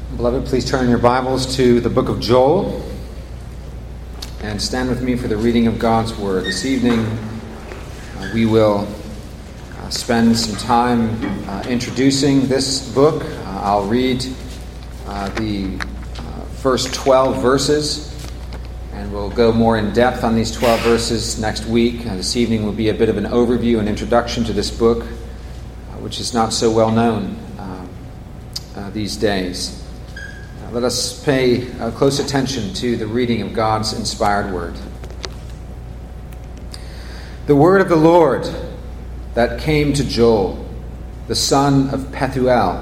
Beloved, please turn in your Bibles to the book of Joel and stand with me for the reading of God's Word. This evening we will spend some time introducing this book. I'll read the first 12 verses, and we'll go more in depth on these 12 verses next week. This evening will be a bit of an overview and introduction to this book, which is not so well known these days. Let us pay close attention to the reading of God's inspired word. The word of the Lord that came to Joel, the son of Pethuel.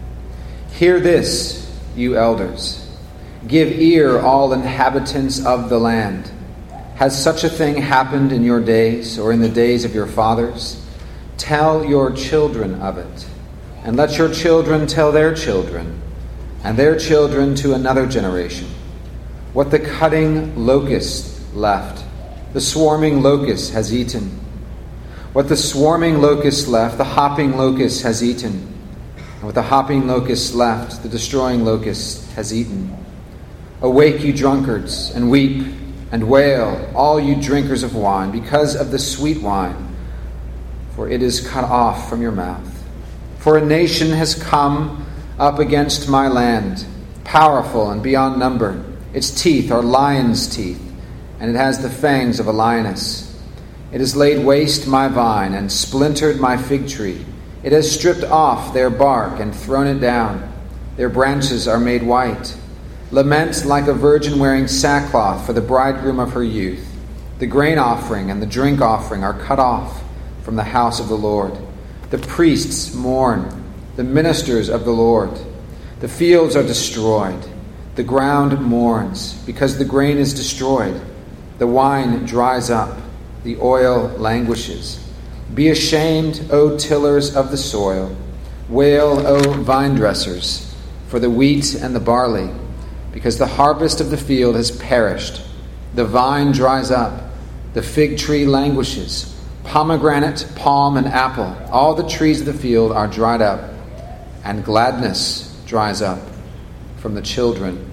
Hear this, you elders. Give ear, all inhabitants of the land. Has such a thing happened in your days, or in the days of your fathers? Tell your children of it, and let your children tell their children, and their children to another generation. What the cutting locust left, the swarming locust has eaten. What the swarming locust left, the hopping locust has eaten. And what the hopping locust left, the destroying locust has eaten. Awake, you drunkards, and weep and wail, all you drinkers of wine, because of the sweet wine, for it is cut off from your mouth. For a nation has come up against my land, powerful and beyond number. Its teeth are lion's teeth, and it has the fangs of a lioness. It has laid waste my vine and splintered my fig tree. It has stripped off their bark and thrown it down. Their branches are made white. Lament like a virgin wearing sackcloth for the bridegroom of her youth. The grain offering and the drink offering are cut off from the house of the Lord. The priests mourn, the ministers of the Lord. The fields are destroyed. The ground mourns, because the grain is destroyed. The wine dries up. The oil languishes. Be ashamed, O tillers of the soil. Wail, O vine dressers, for the wheat and the barley, because the harvest of the field has perished. The vine dries up. The fig tree languishes. Pomegranate, palm, and apple, all the trees of the field are dried up, and gladness dries up from the children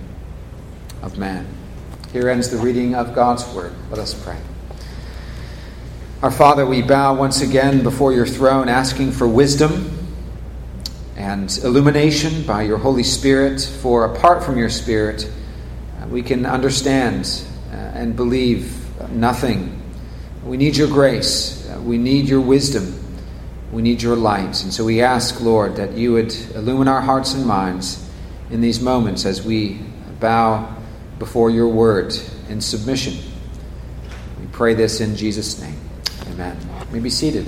of man. Here ends the reading of God's word. Let us pray. Our Father, we bow once again before your throne, asking for wisdom and illumination by your Holy Spirit, for apart from your Spirit, we can understand and believe nothing. We need your grace. We need your wisdom. We need your light. And so we ask, Lord, that you would illumine our hearts and minds in these moments as we bow before your word in submission. We pray this in Jesus' name. Amen. You may be seated.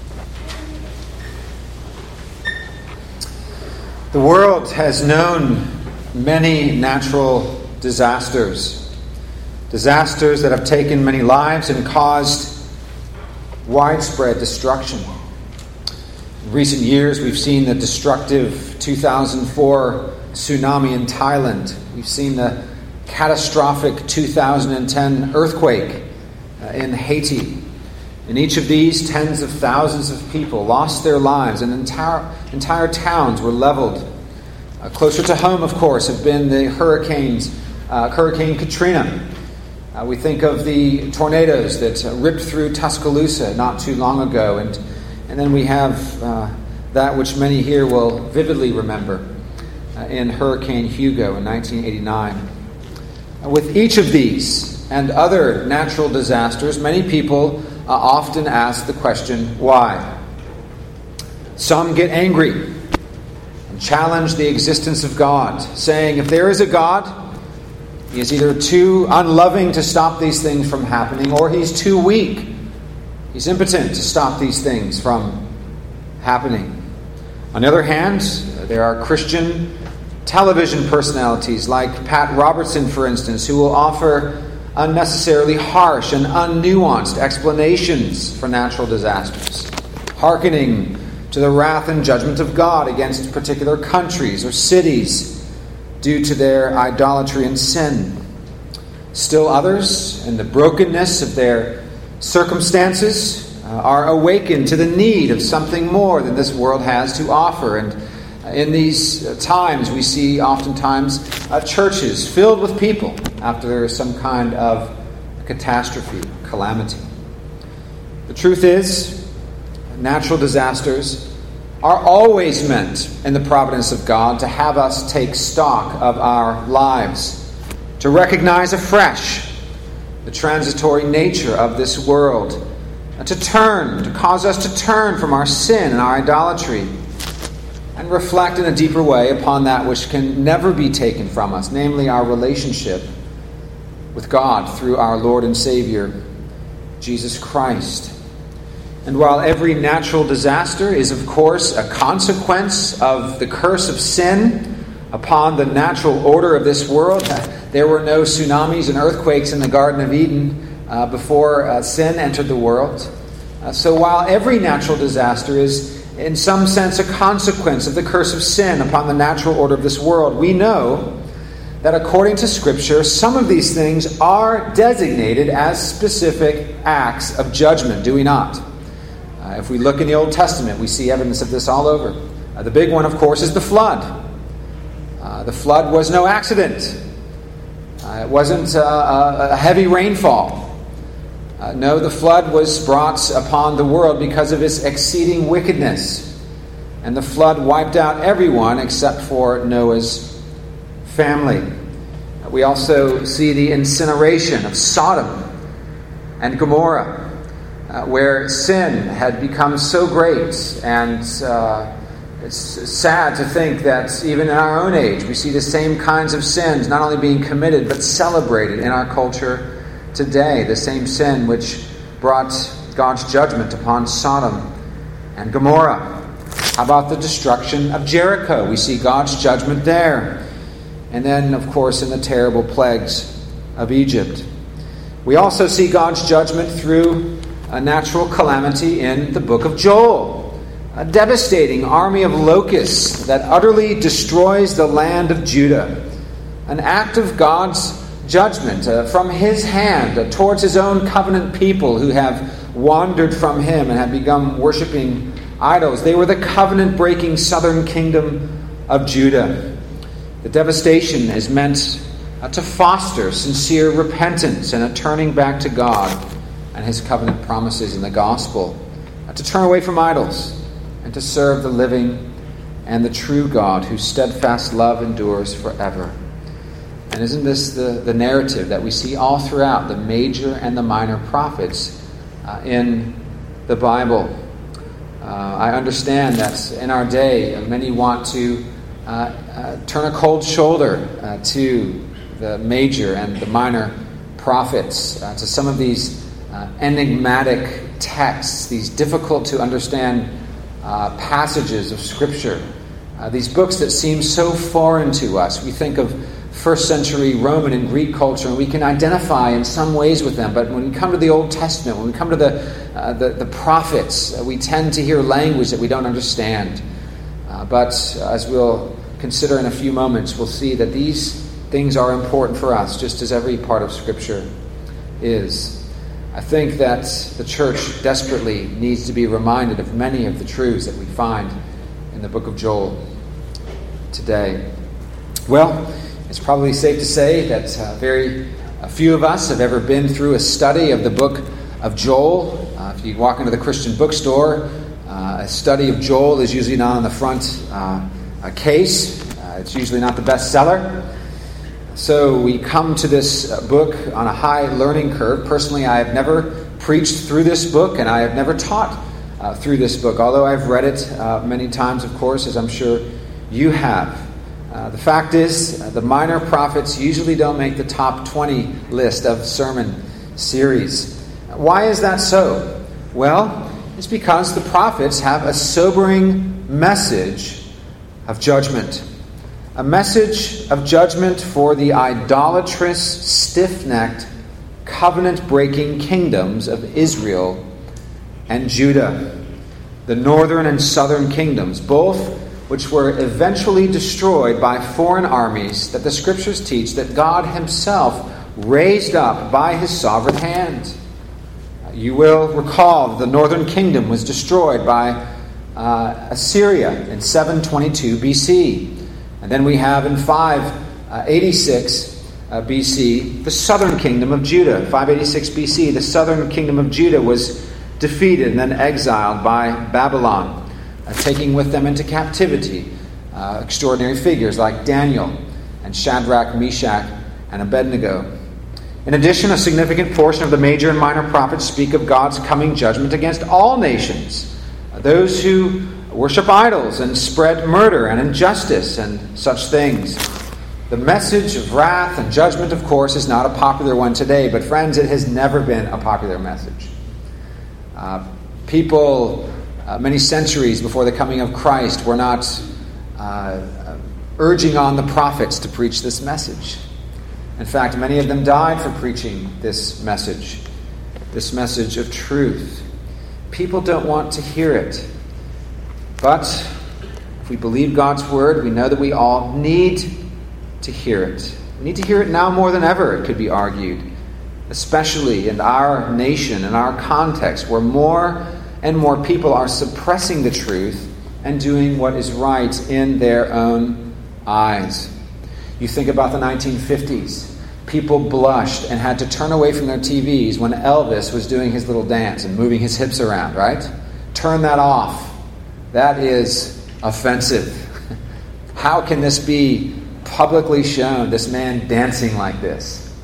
The world has known many natural disasters. Disasters that have taken many lives and caused widespread destruction. In recent years, we've seen the destructive 2004 tsunami in Thailand. We've seen the catastrophic 2010 earthquake in Haiti. In each of these, tens of thousands of people lost their lives, and entire towns were leveled. Closer to home, of course, have been the Hurricane Katrina. We think of the tornadoes that ripped through Tuscaloosa not too long ago, and then we have that which many here will vividly remember in Hurricane Hugo in 1989. With each of these and other natural disasters, many people often ask the question, why? Some get angry and challenge the existence of God, saying if there is a God, he is either too unloving to stop these things from happening, or he's too weak. He's impotent to stop these things from happening. On the other hand, there are Christian television personalities like Pat Robertson, for instance, who will offer unnecessarily harsh and unnuanced explanations for natural disasters, hearkening to the wrath and judgment of God against particular countries or cities due to their idolatry and sin. Still others, in the brokenness of their circumstances, are awakened to the need of something more than this world has to offer. And In these times, we see oftentimes churches filled with people after there is some kind of catastrophe, calamity. The truth is, natural disasters are always meant in the providence of God to have us take stock of our lives, to recognize afresh the transitory nature of this world, and to cause us to turn from our sin and our idolatry, and reflect in a deeper way upon that which can never be taken from us, namely our relationship with God through our Lord and Savior, Jesus Christ. And while every natural disaster is, of course, a consequence of the curse of sin upon the natural order of this world, there were no tsunamis and earthquakes in the Garden of Eden before sin entered the world. So while every natural disaster is, in some sense, a consequence of the curse of sin upon the natural order of this world, we know that according to Scripture, some of these things are designated as specific acts of judgment, do we not? If we look in the Old Testament, we see evidence of this all over. The big one, of course, is the flood. The flood was no accident. It wasn't a heavy rainfall. No, the flood was brought upon the world because of its exceeding wickedness. And the flood wiped out everyone except for Noah's family. We also see the incineration of Sodom and Gomorrah, where sin had become so great, and it's sad to think that even in our own age we see the same kinds of sins not only being committed but celebrated in our culture today, the same sin which brought God's judgment upon Sodom and Gomorrah. How about the destruction of Jericho? We see God's judgment there. And then, of course, in the terrible plagues of Egypt. We also see God's judgment through a natural calamity in the book of Joel, a devastating army of locusts that utterly destroys the land of Judah, an act of God's judgment from His hand towards His own covenant people who have wandered from Him and have begun worshiping idols. They were the covenant-breaking southern kingdom of Judah. The devastation is meant to foster sincere repentance and a turning back to God and His covenant promises in the gospel, to turn away from idols and to serve the living and the true God whose steadfast love endures forever. And isn't this the narrative that we see all throughout the major and the minor prophets in the Bible? I understand that in our day many want to turn a cold shoulder to the major and the minor prophets, to some of these enigmatic texts, these difficult to understand passages of Scripture, these books that seem so foreign to us. We think of first century Roman and Greek culture, and we can identify in some ways with them. But when we come to the Old Testament, when we come to the prophets, we tend to hear language that we don't understand. But as we'll consider in a few moments, we'll see that these things are important for us, just as every part of Scripture is. I think that the church desperately needs to be reminded of many of the truths that we find in the book of Joel today. Well, it's probably safe to say that very few of us have ever been through a study of the book of Joel. If you walk into the Christian bookstore, a study of Joel is usually not on the front case. It's usually not the bestseller. So we come to this book on a high learning curve. Personally, I have never preached through this book, and I have never taught through this book, although I've read it many times, of course, as I'm sure you have. The fact is, the minor prophets usually don't make the top 20 list of sermon series. Why is that so? Well, it's because the prophets have a sobering message of judgment. A message of judgment for the idolatrous, stiff-necked, covenant-breaking kingdoms of Israel and Judah, the northern and southern kingdoms, both which were eventually destroyed by foreign armies that the Scriptures teach that God Himself raised up by His sovereign hand. You will recall that the northern kingdom was destroyed by Assyria in 722 BC. And then we have in 586 BC the southern kingdom of Judah. 586 BC, the southern kingdom of Judah was defeated and then exiled by Babylon, taking with them into captivity extraordinary figures like Daniel and Shadrach, Meshach, and Abednego. In addition, a significant portion of the major and minor prophets speak of God's coming judgment against all nations, those who worship idols and spread murder and injustice and such things. The message of wrath and judgment, of course, is not a popular one today, but friends, it has never been a popular message. People, many centuries before the coming of Christ, were not urging on the prophets to preach this message. In fact, many of them died for preaching this message of truth. People don't want to hear it. But if we believe God's word, we know that we all need to hear it. We need to hear it now more than ever, it could be argued, especially in our nation, in our context, where more and more people are suppressing the truth and doing what is right in their own eyes. You think about the 1950s. People blushed and had to turn away from their TVs when Elvis was doing his little dance and moving his hips around, right? Turn that off. That is offensive. How can this be publicly shown, this man dancing like this?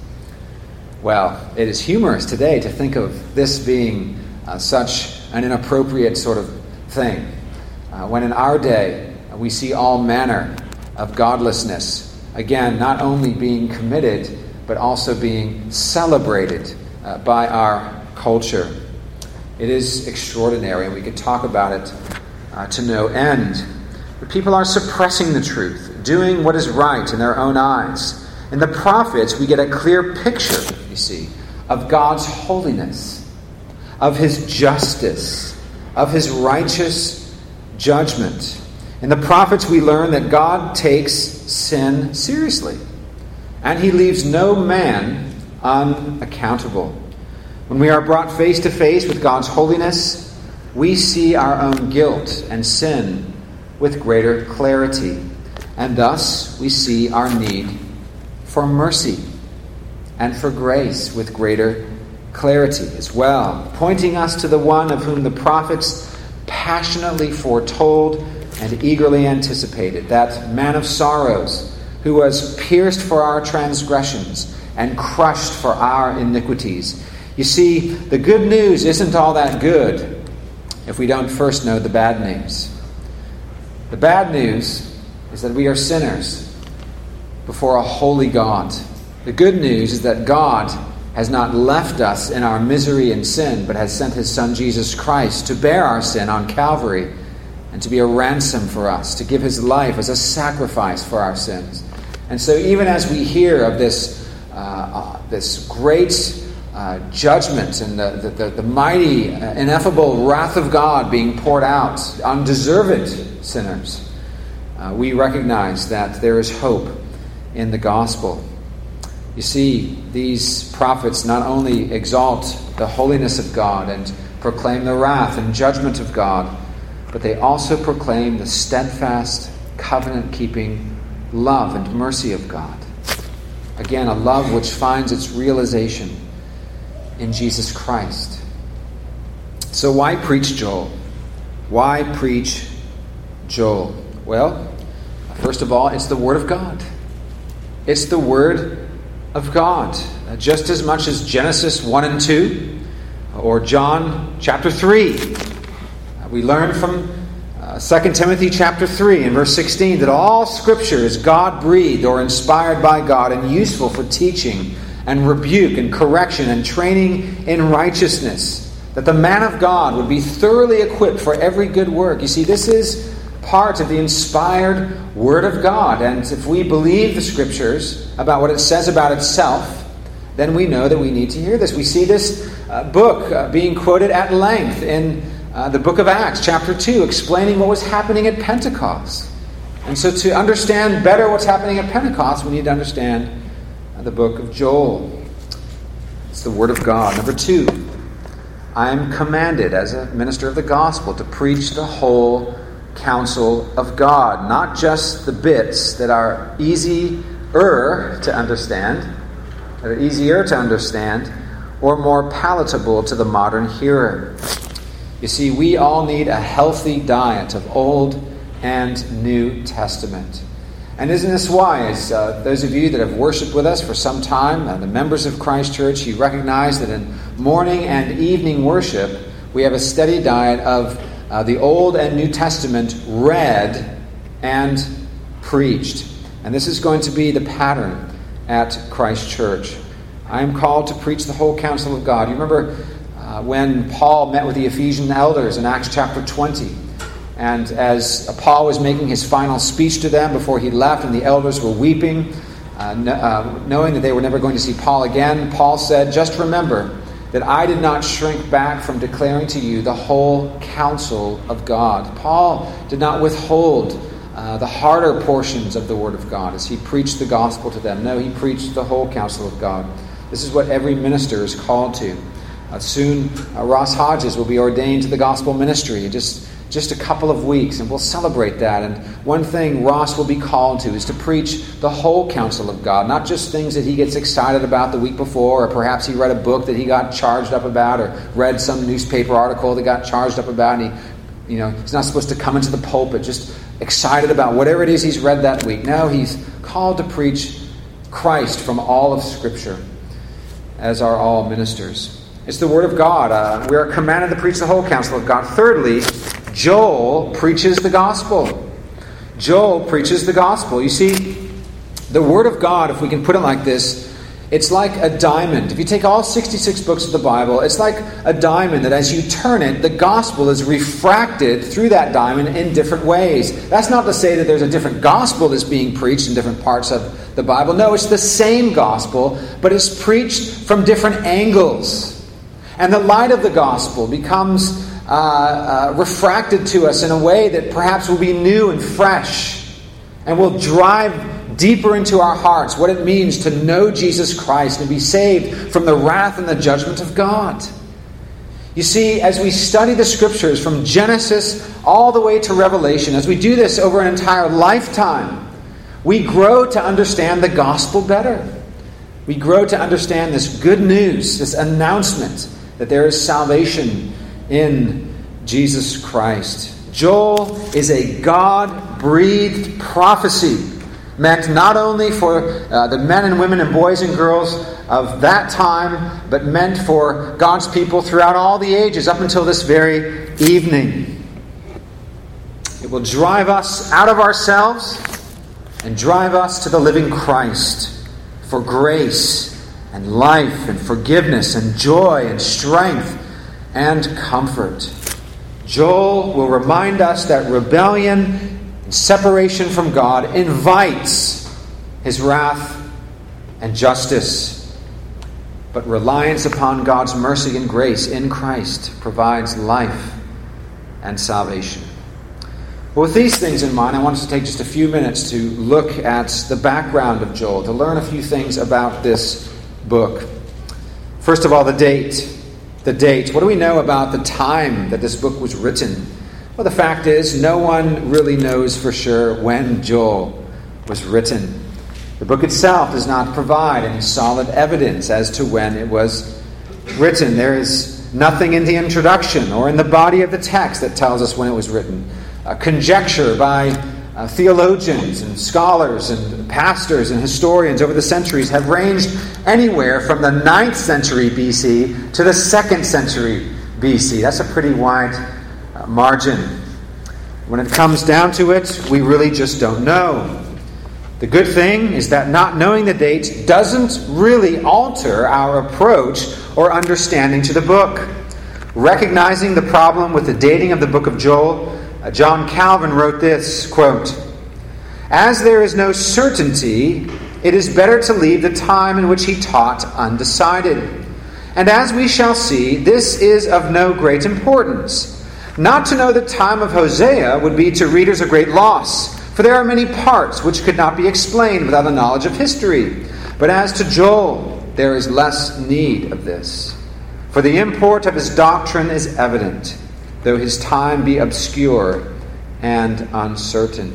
Well, it is humorous today to think of this being such an inappropriate sort of thing. When in our day we see all manner of godlessness, again, not only being committed, but also being celebrated by our culture. It is extraordinary, and we could talk about it to no end. But people are suppressing the truth, doing what is right in their own eyes. In the prophets, we get a clear picture, you see, of God's holiness, of his justice, of his righteous judgment. In the prophets, we learn that God takes sin seriously, and he leaves no man unaccountable. When we are brought face to face with God's holiness, we see our own guilt and sin with greater clarity, and thus we see our need for mercy and for grace with greater clarity as well, pointing us to the one of whom the prophets passionately foretold and eagerly anticipated, that man of sorrows, who was pierced for our transgressions and crushed for our iniquities. You see, the good news isn't all that good if we don't first know the bad news. The bad news is that we are sinners before a holy God. The good news is that God has not left us in our misery and sin, but has sent his Son Jesus Christ to bear our sin on Calvary and to be a ransom for us, to give his life as a sacrifice for our sins. And so even as we hear of this great judgment and the mighty, ineffable wrath of God being poured out on deserved sinners, we recognize that there is hope in the gospel. You see, these prophets not only exalt the holiness of God and proclaim the wrath and judgment of God, but they also proclaim the steadfast, covenant-keeping love and mercy of God. Again, a love which finds its realization in Jesus Christ. So why preach Joel? Why preach Joel? Well, first of all, it's the Word of God. It's the Word of God. Just as much as Genesis 1 and 2 or John chapter 3. We learn from 2 Timothy chapter 3 and verse 16 that all Scripture is God-breathed or inspired by God and useful for teaching and rebuke and correction and training in righteousness, that the man of God would be thoroughly equipped for every good work. You see, this is part of the inspired Word of God. And if we believe the Scriptures about what it says about itself, then we know that we need to hear this. We see this book being quoted at length in the book of Acts, chapter 2, explaining what was happening at Pentecost. And so to understand better what's happening at Pentecost, we need to understand the book of Joel. It's the Word of God. Number 2, I am commanded as a minister of the gospel to preach the whole counsel of God, not just the bits that are easier to understand, or more palatable to the modern hearer. You see, we all need a healthy diet of Old and New Testament. And isn't this why, as those of you that have worshiped with us for some time, the members of Christ Church, you recognize that in morning and evening worship, we have a steady diet of the Old and New Testament read and preached. And this is going to be the pattern at Christ Church. I am called to preach the whole counsel of God. You remember when Paul met with the Ephesian elders in Acts chapter 20. And as Paul was making his final speech to them before he left, and the elders were weeping, knowing that they were never going to see Paul again, Paul said, "Just remember that I did not shrink back from declaring to you the whole counsel of God." Paul did not withhold the harder portions of the Word of God as he preached the gospel to them. No, he preached the whole counsel of God. This is what every minister is called to. Soon, Ross Hodges will be ordained to the gospel ministry in just a couple of weeks, and we'll celebrate that. And one thing Ross will be called to is to preach the whole counsel of God, not just things that he gets excited about the week before, or perhaps he read a book that he got charged up about, or read some newspaper article that got charged up about, and he's not supposed to come into the pulpit just excited about whatever it is he's read that week. No, he's called to preach Christ from all of Scripture, as are all ministers. It's the Word of God. We are commanded to preach the whole counsel of God. Thirdly, Joel preaches the gospel. Joel preaches the gospel. You see, the Word of God, if we can put it like this, it's like a diamond. If you take all 66 books of the Bible, it's like a diamond that as you turn it, the gospel is refracted through that diamond in different ways. That's not to say that there's a different gospel that's being preached in different parts of the Bible. No, it's the same gospel, but it's preached from different angles. And the light of the gospel becomes refracted to us in a way that perhaps will be new and fresh and will drive deeper into our hearts what it means to know Jesus Christ and be saved from the wrath and the judgment of God. You see, as we study the Scriptures from Genesis all the way to Revelation, as we do this over an entire lifetime, we grow to understand the gospel better. We grow to understand this good news, this announcement that there is salvation in Jesus Christ. Joel is a God-breathed prophecy meant not only for the men and women and boys and girls of that time, but meant for God's people throughout all the ages up until this very evening. It will drive us out of ourselves and drive us to the living Christ for grace and life and forgiveness and joy and strength and comfort. Joel will remind us that rebellion and separation from God invites His wrath and justice. But reliance upon God's mercy and grace in Christ provides life and salvation. Well, with these things in mind, I want us to take just a few minutes to look at the background of Joel, to learn a few things about this book. First of all, the date. The date. What do we know about the time that this book was written? Well, the fact is, no one really knows for sure when Joel was written. The book itself does not provide any solid evidence as to when it was written. There is nothing in the introduction or in the body of the text that tells us when it was written. Conjecture by theologians and scholars and pastors and historians over the centuries have ranged anywhere from the 9th century BC to the 2nd century BC. That's a pretty wide margin. When it comes down to it, we really just don't know. The good thing is that not knowing the date doesn't really alter our approach or understanding to the book. Recognizing the problem with the dating of the book of Joel, John Calvin wrote this, quote, "As there is no certainty, it is better to leave the time in which he taught undecided. And as we shall see, this is of no great importance. Not to know the time of Hosea would be to readers a great loss, for there are many parts which could not be explained without a knowledge of history. But as to Joel, there is less need of this. For the import of his doctrine is evident, though his time be obscure and uncertain.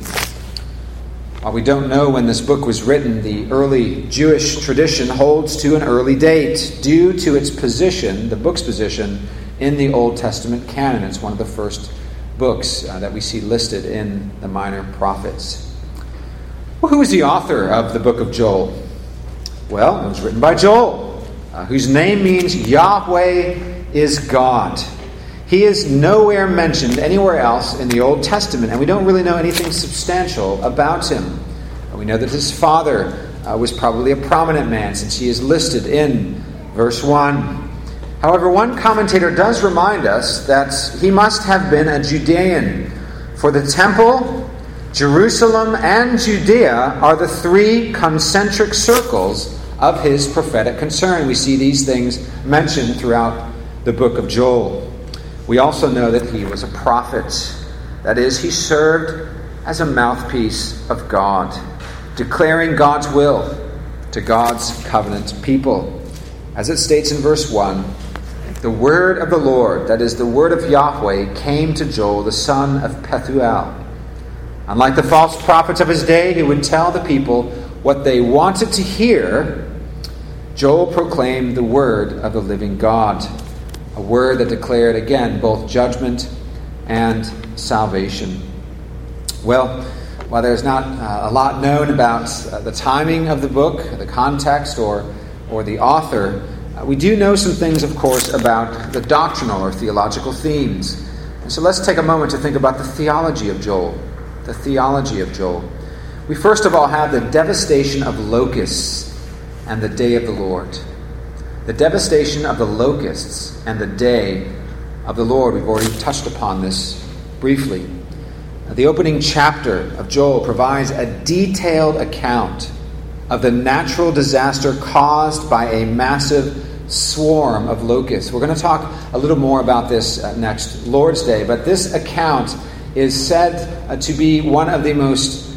While we don't know when this book was written, the early Jewish tradition holds to an early date due to its position, the book's position, in the Old Testament canon. It's one of the first books that we see listed in the Minor Prophets. Well, who is the author of the book of Joel? Well, it was written by Joel, whose name means Yahweh is God. He is nowhere mentioned anywhere else in the Old Testament, and we don't really know anything substantial about him. We know that his father was probably a prominent man, since he is listed in verse 1. However, one commentator does remind us that he must have been a Judean, for the temple, Jerusalem, and Judea are the three concentric circles of his prophetic concern. We see these things mentioned throughout the book of Joel. We also know that he was a prophet. That is, he served as a mouthpiece of God, declaring God's will to God's covenant people. As it states in verse 1, the word of the Lord, that is, the word of Yahweh, came to Joel, the son of Pethuel. Unlike the false prophets of his day who would tell the people what they wanted to hear, Joel proclaimed the word of the living God, a word that declared, again, both judgment and salvation. Well, while there's not a lot known about the timing of the book, the context, or the author, we do know some things, of course, about the doctrinal or theological themes. And so let's take a moment to think about the theology of Joel. The theology of Joel. We first of all have the devastation of locusts and the day of the Lord. The devastation of the locusts and the day of the Lord. We've already touched upon this briefly. The opening chapter of Joel provides a detailed account of the natural disaster caused by a massive swarm of locusts. We're going to talk a little more about this next Lord's Day, but this account is said to be one of the most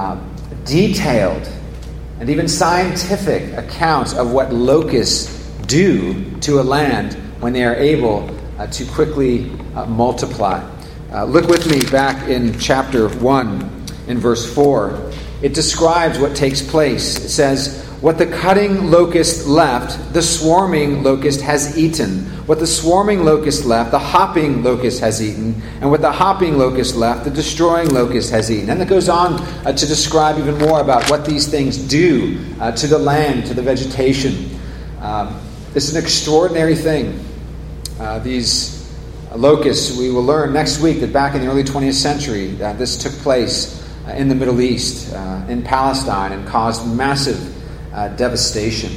detailed and even scientific accounts of what locusts do to a land when they are able to quickly multiply. Look with me back in chapter 1 in verse 4. It describes what takes place. It says, "What the cutting locust left, the swarming locust has eaten. What the swarming locust left, the hopping locust has eaten. And what the hopping locust left, the destroying locust has eaten." And it goes on to describe even more about what these things do to the land, to the vegetation. It's an extraordinary thing. These locusts, we will learn next week that back in the early 20th century, this took place in the Middle East, in Palestine, and caused massive devastation.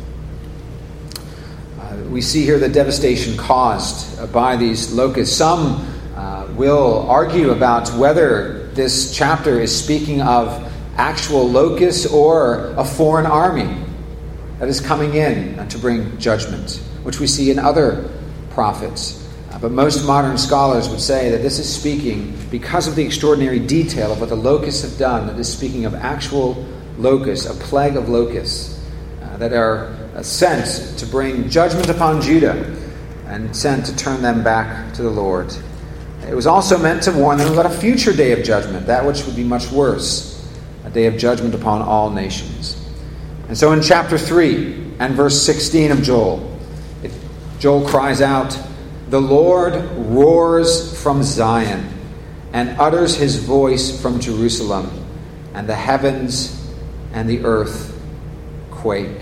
We see here the devastation caused by these locusts. Some will argue about whether this chapter is speaking of actual locusts or a foreign army that is coming in to bring judgment, which we see in other prophets. But most modern scholars would say that this is speaking, because of the extraordinary detail of what the locusts have done, that is speaking of actual locusts, a plague of locusts that are sent to bring judgment upon Judah and sent to turn them back to the Lord. It was also meant to warn them about a future day of judgment, that which would be much worse, a day of judgment upon all nations. And so in chapter 3 and verse 16 of Joel, Joel cries out, "The Lord roars from Zion and utters his voice from Jerusalem, and the heavens and the earth quake."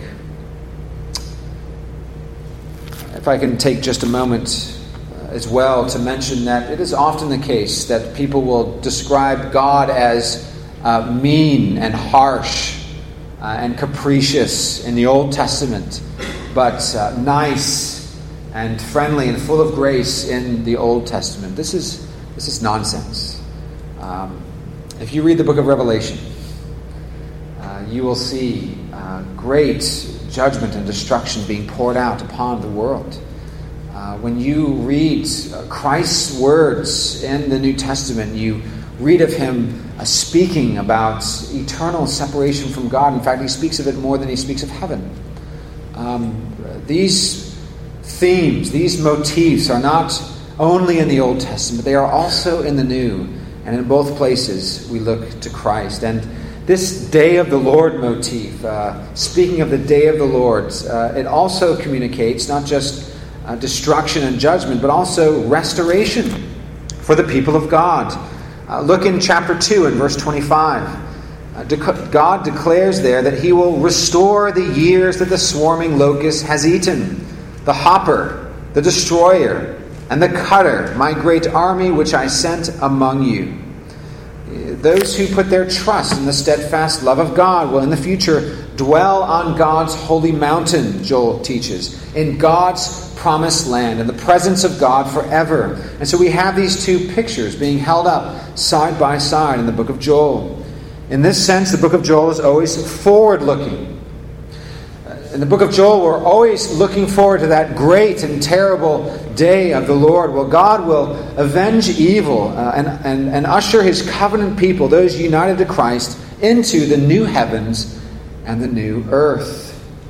If I can take just a moment as well to mention that it is often the case that people will describe God as mean and harsh and capricious in the Old Testament, but nice and friendly and full of grace in the Old Testament. This is nonsense. If you read the book of Revelation, you will see great judgment and destruction being poured out upon the world. When you read Christ's words in the New Testament, you read of him speaking about eternal separation from God. In fact, he speaks of it more than he speaks of heaven. These themes, these motifs are not only in the Old Testament, they are also in the New. And in both places, we look to Christ. And this Day of the Lord motif, speaking of the Day of the Lord, it also communicates not just destruction and judgment, but also restoration for the people of God. Look in chapter 2 and verse 25. God declares there that he will restore the years that the swarming locust has eaten, the hopper, the destroyer, and the cutter, my great army which I sent among you. Those who put their trust in the steadfast love of God will in the future dwell on God's holy mountain, Joel teaches, in God's promised land, in the presence of God forever. And so we have these two pictures being held up side by side in the book of Joel. In this sense, the book of Joel is always forward-looking. In the book of Joel, we're always looking forward to that great and terrible day of the Lord. Well, God will avenge evil and usher his covenant people, those united to Christ, into the new heavens and the new earth.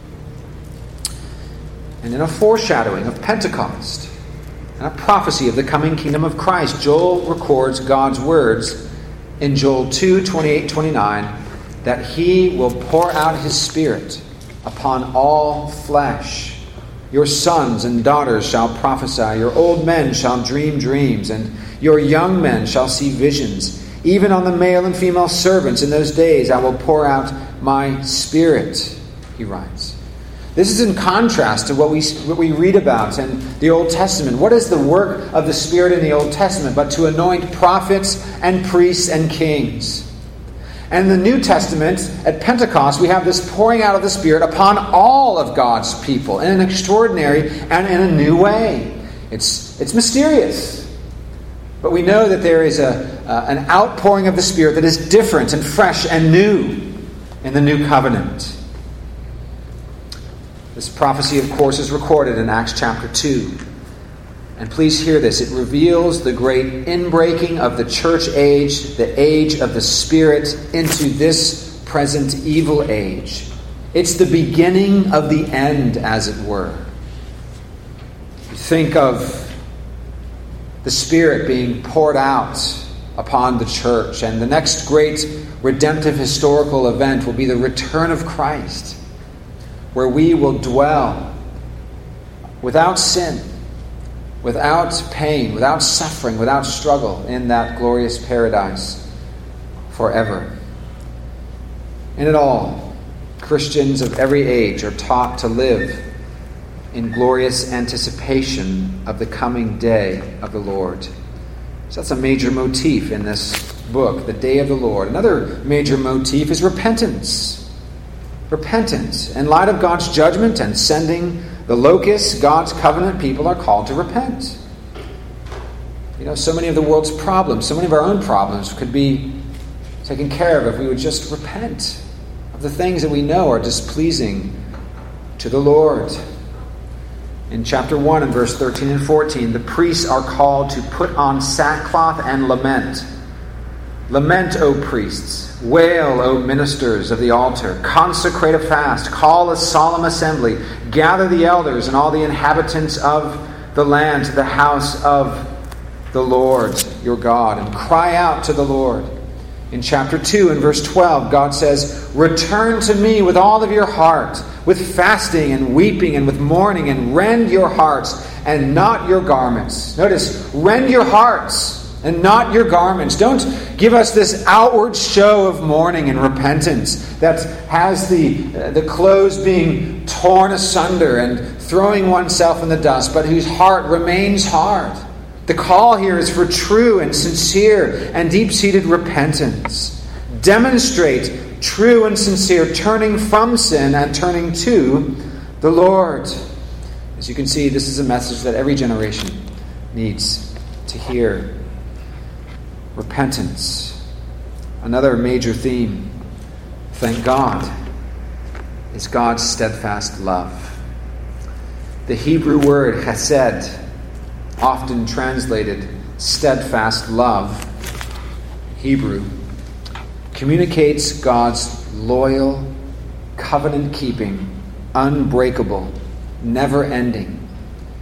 And in a foreshadowing of Pentecost and a prophecy of the coming kingdom of Christ, Joel records God's words in Joel 2:28-29 that he will pour out his Spirit upon all flesh. Your sons and daughters shall prophesy, your old men shall dream dreams, and your young men shall see visions. Even on the male and female servants in those days I will pour out my Spirit, he writes. This is in contrast to what we read about in the Old Testament. What is the work of the Spirit in the Old Testament but to anoint prophets and priests and kings? And in the New Testament, at Pentecost, we have this pouring out of the Spirit upon all of God's people in an extraordinary and in a new way. It's mysterious. But we know that there is an outpouring of the Spirit that is different and fresh and new in the new covenant. This prophecy, of course, is recorded in Acts chapter 2. And please hear this. It reveals the great inbreaking of the church age, the age of the Spirit, into this present evil age. It's the beginning of the end, as it were. You think of the Spirit being poured out upon the church, and the next great redemptive historical event will be the return of Christ, where we will dwell without sin, without pain, without suffering, without struggle in that glorious paradise forever. In it all, Christians of every age are taught to live in glorious anticipation of the coming day of the Lord. So that's a major motif in this book, the day of the Lord. Another major motif is repentance. Repentance. In light of God's judgment and sending the locusts, God's covenant people are called to repent. You know, so many of the world's problems, so many of our own problems could be taken care of if we would just repent of the things that we know are displeasing to the Lord. In chapter 1 and verse 13 and 14, the priests are called to put on sackcloth and lament. Lament, O priests. Wail, O ministers of the altar. Consecrate a fast. Call a solemn assembly. Gather the elders and all the inhabitants of the land to the house of the Lord your God, and cry out to the Lord. In chapter 2 and verse 12, God says, return to me with all of your heart, with fasting and weeping and with mourning, and rend your hearts and not your garments. Notice, rend your hearts and not your garments. Don't give us this outward show of mourning and repentance that has the clothes being torn asunder and throwing oneself in the dust, but whose heart remains hard. The call here is for true and sincere and deep-seated repentance. Demonstrate true and sincere turning from sin and turning to the Lord. As you can see, this is a message that every generation needs to hear. Repentance. Another major theme, thank God, is God's steadfast love. The Hebrew word chesed, often translated steadfast love, Hebrew, communicates God's loyal, covenant-keeping, unbreakable, never-ending,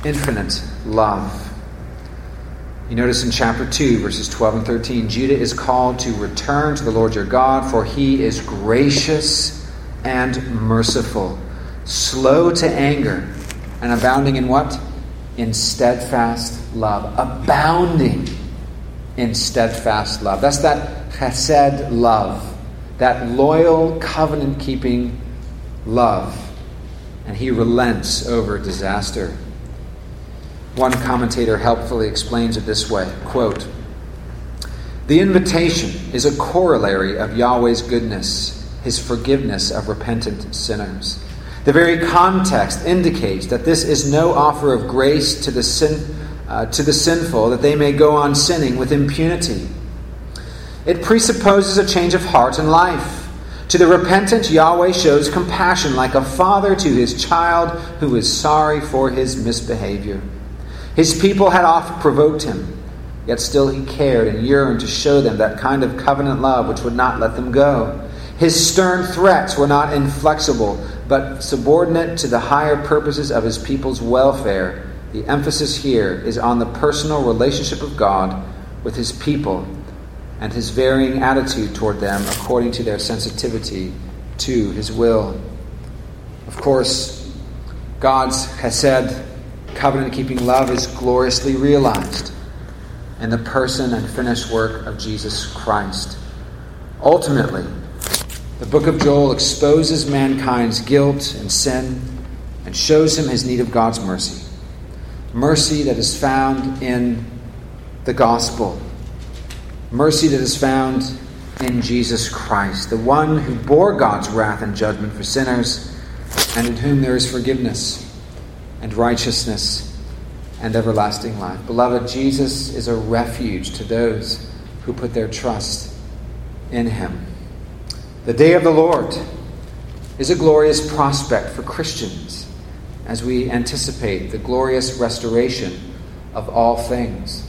infinite love. You notice in chapter 2, verses 12 and 13, Judah is called to return to the Lord your God, for he is gracious and merciful, slow to anger, and abounding in what? In steadfast love. Abounding in steadfast love. That's that chesed love, that loyal, covenant-keeping love. And he relents over disaster. One commentator helpfully explains it this way, quote, "The invitation is a corollary of Yahweh's goodness, his forgiveness of repentant sinners. The very context indicates that this is no offer of grace to the sinful, that they may go on sinning with impunity. It presupposes a change of heart and life. To the repentant, Yahweh shows compassion like a father to his child who is sorry for his misbehavior. His people had oft provoked him, yet still he cared and yearned to show them that kind of covenant love which would not let them go. His stern threats were not inflexible, but subordinate to the higher purposes of his people's welfare. The emphasis here is on the personal relationship of God with his people and his varying attitude toward them according to their sensitivity to his will." Of course, God's chesed, covenant-keeping love, is gloriously realized in the person and finished work of Jesus Christ. Ultimately, the book of Joel exposes mankind's guilt and sin and shows him his need of God's mercy. Mercy that is found in the gospel. Mercy that is found in Jesus Christ, the one who bore God's wrath and judgment for sinners, and in whom there is forgiveness and righteousness and everlasting life. Beloved, Jesus is a refuge to those who put their trust in him. The day of the Lord is a glorious prospect for Christians as we anticipate the glorious restoration of all things.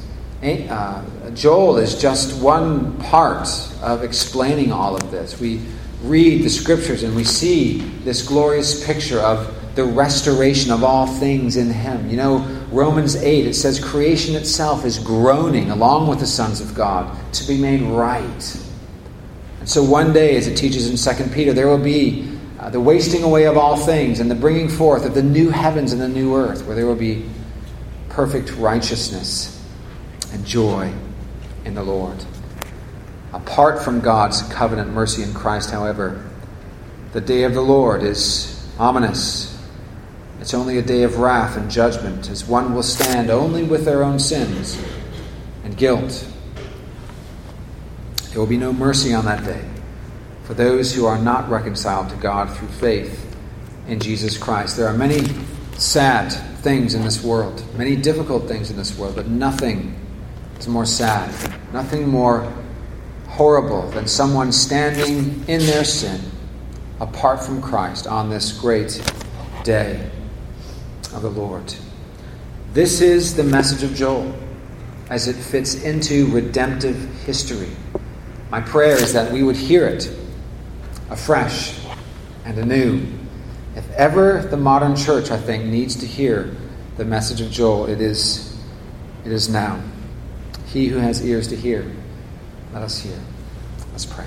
Joel is just one part of explaining all of this. We read the scriptures and we see this glorious picture of the restoration of all things in him. You know, Romans 8, it says creation itself is groaning along with the sons of God to be made right. And so one day, as it teaches in 2 Peter, there will be the wasting away of all things and the bringing forth of the new heavens and the new earth, where there will be perfect righteousness and joy in the Lord. Apart from God's covenant mercy in Christ, however, the day of the Lord is ominous. It's only a day of wrath and judgment, as one will stand only with their own sins and guilt. There will be no mercy on that day for those who are not reconciled to God through faith in Jesus Christ. There are many sad things in this world, many difficult things in this world, but nothing is more sad, nothing more horrible than someone standing in their sin apart from Christ on this great day of the Lord. This is the message of Joel as it fits into redemptive history. My prayer is that we would hear it afresh and anew. If ever the modern church, I think, needs to hear the message of Joel, it is now. He who has ears to hear, let us hear. Let's pray.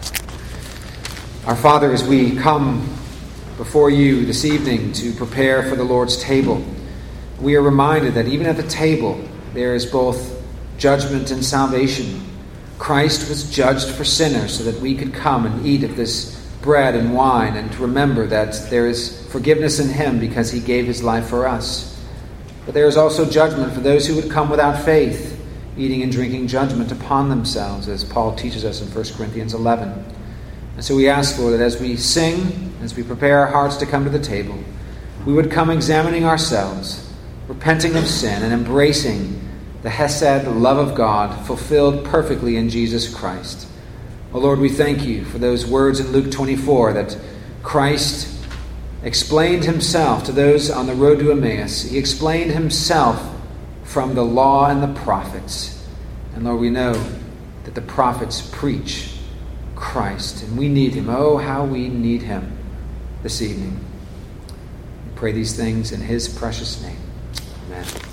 Our Father, as we come before you this evening to prepare for the Lord's table, we are reminded that even at the table there is both judgment and salvation. Christ was judged for sinners so that we could come and eat of this bread and wine and to remember that there is forgiveness in him because he gave his life for us. But there is also judgment for those who would come without faith, eating and drinking judgment upon themselves, as Paul teaches us in 1 Corinthians 11. And so we ask, Lord, that as we sing, as we prepare our hearts to come to the table, we would come examining ourselves, repenting of sin, and embracing the Hesed love of God fulfilled perfectly in Jesus Christ. Oh Lord, we thank you for those words in Luke 24 that Christ explained himself to those on the road to Emmaus. He explained himself from the law and the prophets. And Lord, we know that the prophets preach Christ, and we need him. Oh, how we need him this evening. We pray these things in his precious name. Amen.